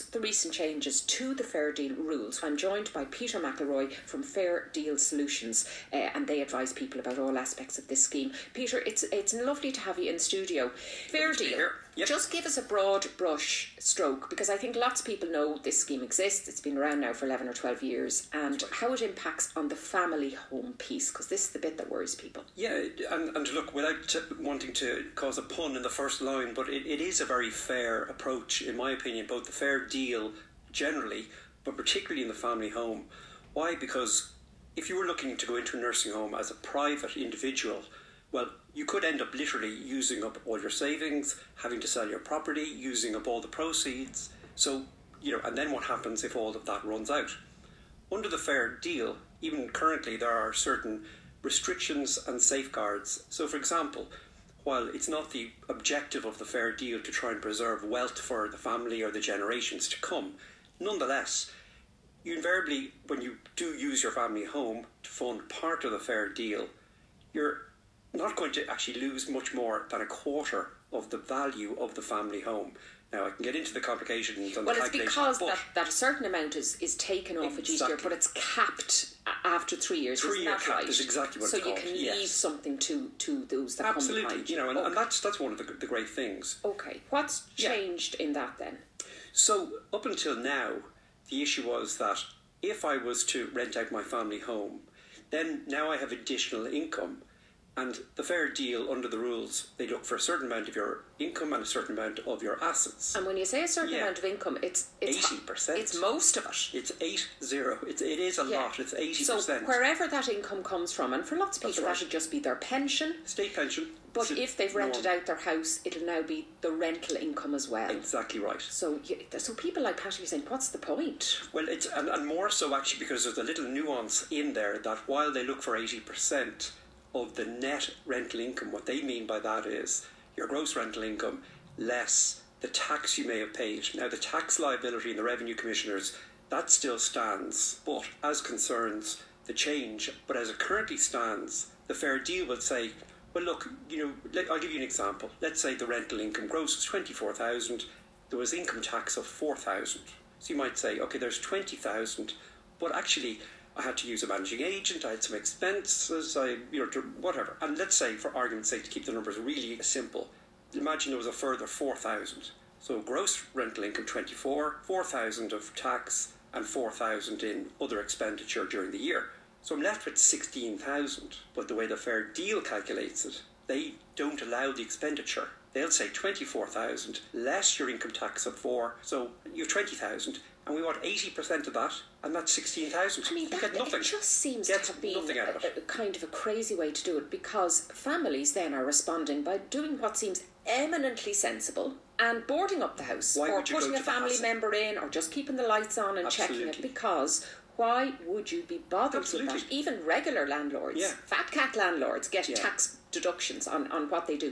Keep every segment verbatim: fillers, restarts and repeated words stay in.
the recent changes to the Fair Deal rules. I'm joined by Peter McElroy from Fair Deal Solutions, uh, and they advise people about all aspects of this scheme. Peter, it's it's lovely to have you in studio. Fair Deal, yep. Just give us a broad brush stroke, because I think lots of people know this scheme exists. It's been around now for eleven or twelve years, and right. how it impacts on the family home piece, because this is the bit that worries people. Yeah, and, and look, without t- wanting to cause a pun in the first line, but it, it is a very fair approach, in my opinion, both the Fair Deal generally, but particularly in the family home. Why? Because if you were looking to go into a nursing home as a private individual, well, you could end up literally using up all your savings, having to sell your property, using up all the proceeds. So, you know, and then what happens if all of that runs out? Under the Fair Deal, even currently, there are certain restrictions and safeguards. So, for example, while it's not the objective of the Fair Deal to try and preserve wealth for the family or the generations to come, nonetheless, you invariably, when you do use your family home to fund part of the Fair Deal, you're not going to actually lose much more than a quarter of the value of the family home. Now, I can get into the complications and well, the calculations. Well, it's because that, that a certain amount is, is taken off exactly. each year, but it's capped after three years. Three-year cap right? is exactly what so it's called. So you can yes. leave something to, to those that Absolutely. come behind you. know, and, okay. and that's that's one of the, the great things. Okay. What's changed yeah. in that then? So, up until now, the issue was that if I was to rent out my family home, then now I have additional income. And the Fair Deal, under the rules, they look for a certain amount of your income and a certain amount of your assets. And when you say a certain yeah. amount of income, it's, it's eighty percent. It's most of it. It's eight zero. It's, it is a yeah. lot. It's eighty percent. So wherever that income comes from, and for lots of people right. that would just be their pension. State pension. But if they've rented norm. out their house, it'll now be the rental income as well. Exactly right. So so people like Patty are saying, what's the point? Well, it's and, and more so actually because there's a little nuance in there that while they look for eighty percent of the net rental income, what they mean by that is your gross rental income less the tax you may have paid. Now, the tax liability in the Revenue Commissioners, that still stands, but as concerns the change, but as it currently stands, the Fair Deal will say, well, look, you know, let, I'll give you an example. Let's say the rental income gross was twenty-four thousand, there was income tax of four thousand. So you might say, okay, there's twenty thousand, but actually I had to use a managing agent, I had some expenses, I, you know, to whatever. And let's say, for argument's sake, to keep the numbers really simple, imagine there was a further four thousand. So gross rental income twenty-four, four thousand of tax, and four thousand in other expenditure during the year. So I'm left with sixteen thousand. But the way the Fair Deal calculates it, they don't allow the expenditure. They'll say twenty-four thousand less your income tax of four, so you have twenty thousand. And we want eighty percent of that, and that's sixteen thousand. I mean, that, get nothing. It just seems get to have been a, a, a kind of a crazy way to do it, because families then are responding by doing what seems eminently sensible and boarding up the house, why or putting a family member in, or just keeping the lights on and Absolutely. checking it, because why would you be bothered Absolutely. with that? Even regular landlords, yeah. fat cat landlords, get yeah. tax deductions on, on what they do.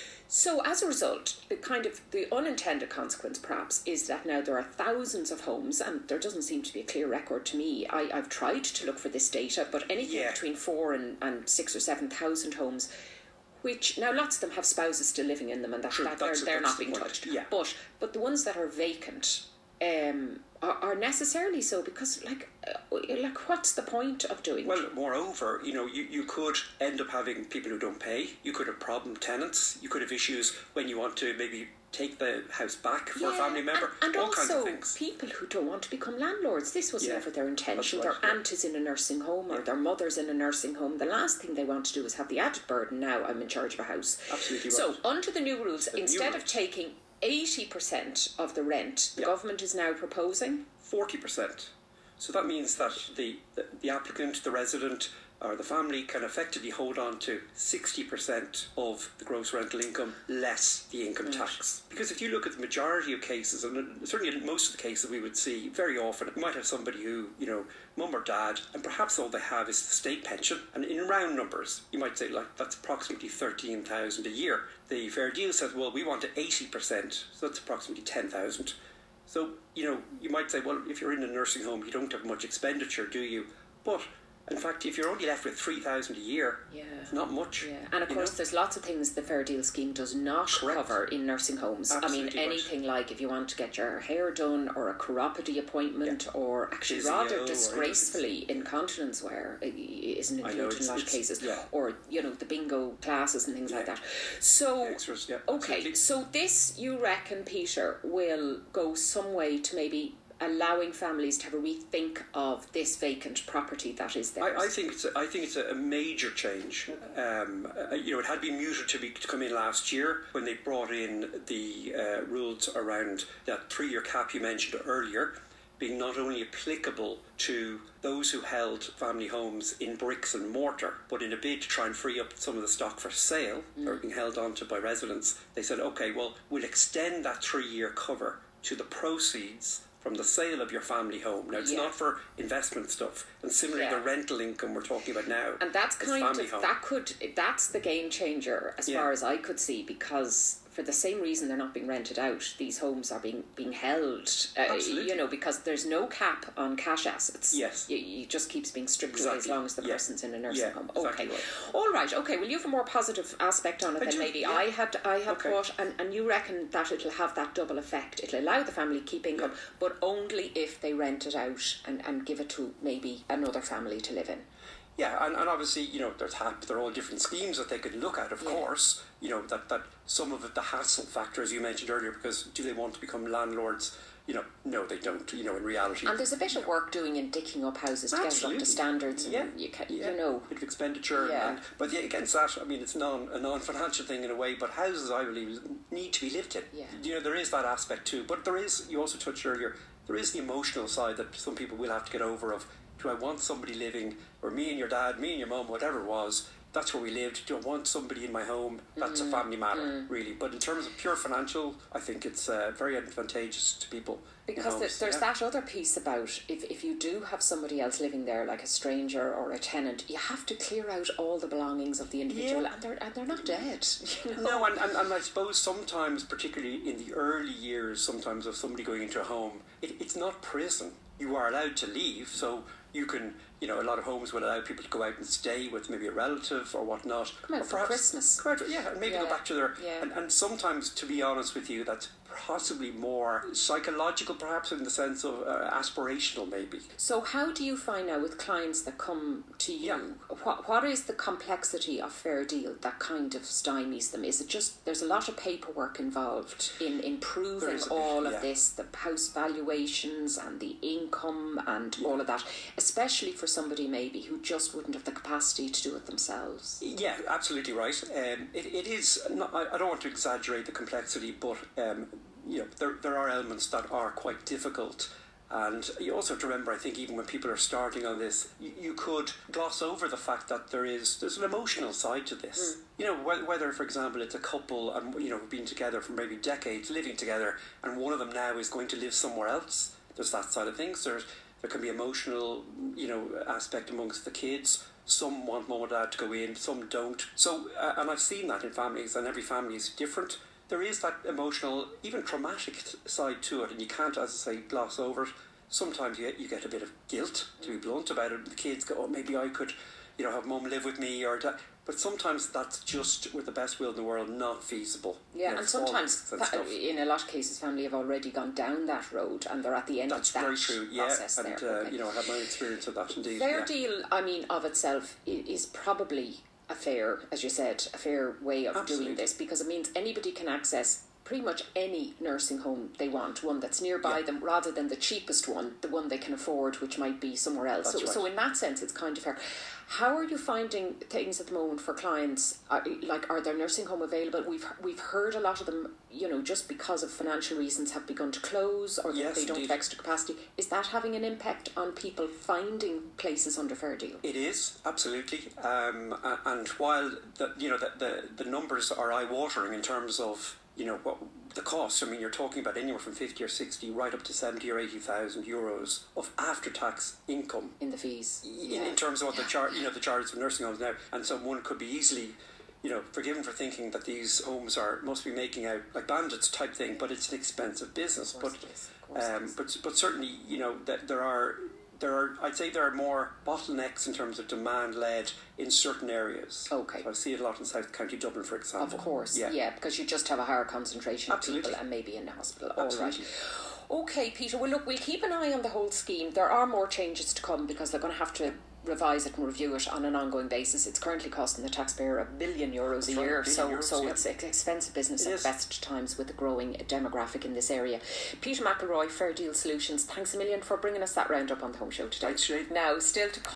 So as a result, the kind of the unintended consequence perhaps is that now there are thousands of homes, and there doesn't seem to be a clear record to me. I, I've tried to look for this data, but anything yeah. between four and, and six or seven thousand homes, which now lots of them have spouses still living in them, and that, sure, that they're, they're not being point. touched. Yeah. But but the ones that are vacant um, are, are necessarily so, because like uh, like what's the point of doing well it? Moreover, you know, you, you could end up having people who don't pay. You could have problem tenants. You could have issues when you want to maybe take the house back for yeah, a family member, and, and all also kinds of things. People who don't want to become landlords. This was yeah, never their intention. right, their yeah. aunt is in a nursing home, or yeah. their mother's in a nursing home. The last thing they want to do is have the added burden. Now I'm in charge of a house. Absolutely right. So under the new rules, the instead new of taking eighty percent of the rent, the yeah. government is now proposing forty percent. So that means that the, the, the applicant, the resident, or the family can effectively hold on to sixty percent of the gross rental income less the income right. tax. Because if you look at the majority of cases, and certainly in most of the cases we would see very often, you might have somebody who, you know, mum or dad, and perhaps all they have is the state pension. And in round numbers, you might say, like, that's approximately thirteen thousand a year. The Fair Deal says, well, we want eighty percent, so that's approximately ten thousand. So, you know, you might say, well, if you're in a nursing home, you don't have much expenditure, do you? But In fact, if you're only left with three thousand a year, yeah. it's not much. Yeah, and of course, know? there's lots of things the Fair Deal scheme does not Correct. cover in nursing homes. Absolutely I mean, anything right. like if you want to get your hair done, or a chiropody appointment, yeah. or actually Physio, rather disgracefully incontinence wear isn't included in a lot of cases, yeah. or you know the bingo classes and things yeah. like that. So, Extras, yeah, okay, absolutely. so this you reckon, Peter, will go some way to maybe allowing families to have a rethink of this vacant property that is there. I, I think it's a, I think it's a, a major change. Um, uh, you know, it had been mooted to be to come in last year when they brought in the uh, rules around that three-year cap you mentioned earlier, being not only applicable to those who held family homes in bricks and mortar, but in a bid to try and free up some of the stock for sale mm. that are being held onto by residents. They said, okay, well, we'll extend that three-year cover to the proceeds from the sale of your family home. Now, it's yeah. not for investment stuff. And similarly, yeah. the rental income we're talking about now. And that's kind of, home. that could, that's the game changer as yeah. far as I could see, because for the same reason they're not being rented out, these homes are being being held, uh, you know, because there's no cap on cash assets. Yes. You, you just keeps being stripped exactly. away as long as the yeah. person's in a nursing yeah, home. Exactly okay. Right. All right, okay, well you have a more positive aspect on it I than do, maybe yeah. I had I had okay. thought, and, and you reckon that it'll have that double effect. It'll allow the family to keep income, yeah. but only if they rent it out and, and give it to maybe another family to live in. Yeah, and, and obviously, you know, there's ha- there are all different schemes that they could look at, of yeah. course. You know, that, that some of it, the hassle factor, as you mentioned earlier, because do they want to become landlords? You know, no, they don't, you know, in reality. And there's a bit of work doing in dicking up houses to get it up to standards. And yeah. you, can, yeah. you know. A bit of expenditure. Yeah. And, but yeah, against that, I mean, it's non, a non-financial thing in a way, but houses, I believe, need to be lived in. Yeah. You know, there is that aspect too. But there is, you also touched earlier, there is the emotional side that some people will have to get over of, do I want somebody living, or me and your dad, me and your mum, whatever it was, that's where we lived. Do I want somebody in my home? That's mm, a family matter, mm. really. But in terms of pure financial, I think it's uh, very advantageous to people. Because homes, there's yeah. that other piece about if, if you do have somebody else living there, like a stranger or a tenant, you have to clear out all the belongings of the individual, yeah. and they're and they're not dead. You know? No, and, and, and I suppose sometimes, particularly in the early years, sometimes of somebody going into a home, it, it's not prison. You are allowed to leave, so you can, you know, a lot of homes will allow people to go out and stay with maybe a relative or whatnot. Come out or for Christmas. Come out, yeah, and maybe yeah. go back to their... Yeah. And, and sometimes, to be honest with you, that's possibly more psychological, perhaps, in the sense of uh, aspirational, maybe. So how do you find out with clients that come to you, yeah. what, what is the complexity of Fair Deal that kind of stymies them? Is it just, there's a lot of paperwork involved in, in proving all of yeah. this, the house valuations and the income and yeah. all of that, especially for somebody maybe who just wouldn't have the capacity to do it themselves? Yeah, absolutely right. Um, it, it is, not, I, I don't want to exaggerate the complexity, but um, you know, there there are elements that are quite difficult, and you also have to remember, I think, even when people are starting on this, you, you could gloss over the fact that there is there's an emotional side to this. Mm. You know, whether, whether for example it's a couple and you know have been together for maybe decades, living together, and one of them now is going to live somewhere else. There's that side of things. There's there can be emotional, you know, aspect amongst the kids. Some want mum or dad to go in, some don't. So, uh, and I've seen that in families, and every family is different. There is that emotional, even traumatic side to it, and you can't, as I say, gloss over it. Sometimes you get, you get a bit of guilt, to be blunt about it. The kids go, oh, maybe I could, you know, have mum live with me, or dad. But sometimes that's just, with the best will in the world, not feasible. Yeah, you know, and sometimes, and that, in a lot of cases, family have already gone down that road, and they're at the end that's of that very true. Yeah, process and there. uh, Okay. you know, I have my experience of that indeed. Fair yeah. Deal, I mean, of itself, is probably a fair, as you said, a fair way of Absolutely. doing this, because it means anybody can access pretty much any nursing home they want, one that's nearby yeah. them, rather than the cheapest one, the one they can afford, which might be somewhere else. That's So, right. so in that sense, it's kind of fair. How are you finding things at the moment for clients? Are, like, are there nursing home available? We've we've heard a lot of them, you know, just because of financial reasons, have begun to close, or yes, they don't indeed. have extra capacity. Is that having an impact on people finding places under Fair Deal? It is, absolutely. Um, and while the, you know the, the the numbers are eye-watering in terms of, you know, what the cost. I mean, you're talking about anywhere from fifty or sixty, right up to seventy or eighty thousand euros of after-tax income in the fees. in, Yeah. in terms of what the char- you know the charges for nursing homes now. And someone could be easily, you know, forgiven for thinking that these homes are must be making out like bandits type thing. But it's an expensive business. But Of course it is. Of course it um, is. but but certainly, you know, that there are. there are, I'd say there are more bottlenecks in terms of demand led in certain areas. Okay. So I see it a lot in South County Dublin, for example. Of course, yeah, yeah, because you just have a higher concentration Absolutely. of people and maybe in the hospital. Absolutely. All right. Okay, Peter, well, look, we'll keep an eye on the whole scheme. There are more changes to come because they're going to have to revise it and review it on an ongoing basis. It's currently costing the taxpayer a billion euros That's a year, right, so euros, so yeah. it's an expensive business It at is. best times with the growing demographic in this area. Peter McElroy, Fair Deal Solutions, thanks a million for bringing us that roundup on the Home Show today. Thanks, Sinead. Now, still to come.